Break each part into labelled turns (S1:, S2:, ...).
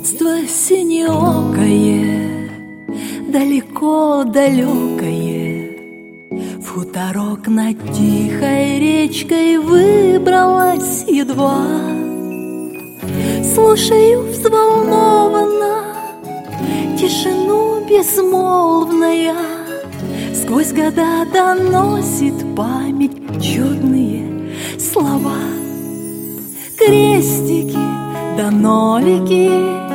S1: Детство синеокое, далеко-далекое, в хуторок над тихой речкой выбралась едва. Слушаю взволнованно тишину безмолвная, сквозь года доносит память чудные слова. Крестики да нолики,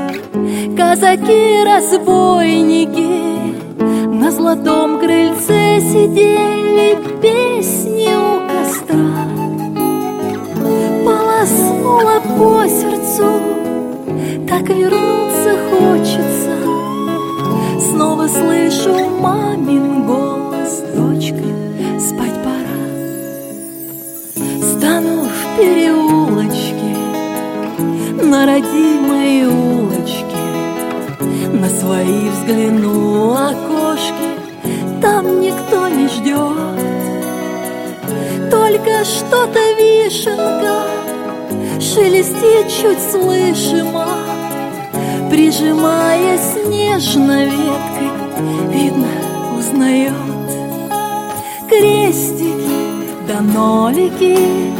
S1: казаки-разбойники на золотом крыльце сидели, песни у костра. Полоснула по сердцу, так вернуться хочется. Снова слышу мамин голос: дочка, спать пора. Стану в переулочке, на родимой улочке, на свои взгляну окошки, там никто не ждет. Только что-то вишенка шелестит чуть слышимо, прижимаясь нежно веткой, видно, узнает. Крестики да нолики,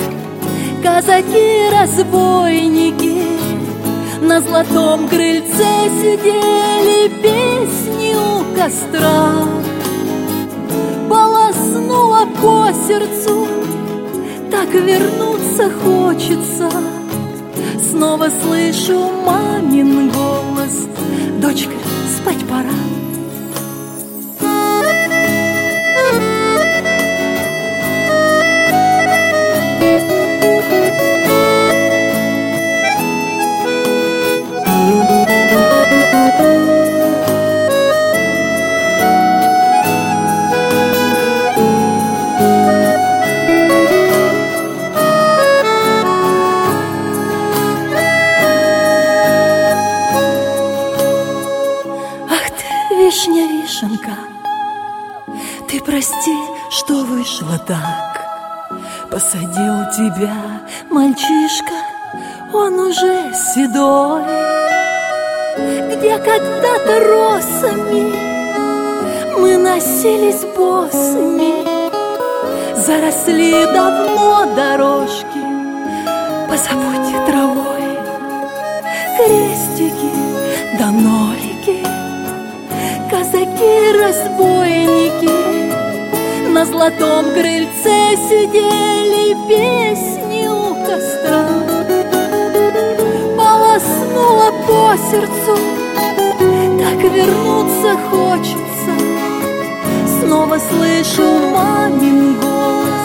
S1: казаки-разбойники на золотом крыльце сидели, песни у костра. Полоснула по сердцу, так вернуться хочется. Снова слышу мамин голос: дочка, спать пора. Вишня, вишенка, ты прости, что вышло так. Посадил тебя мальчишка, он уже седой. Где когда-то росами мы носились босыми, заросли давно дорожки, позабудь травой. Крестики да нолики, казаки-разбойники на золотом крыльце сидели, песни у костра. Полоснула по сердцу, так вернуться хочется. Снова слышу мамин голос: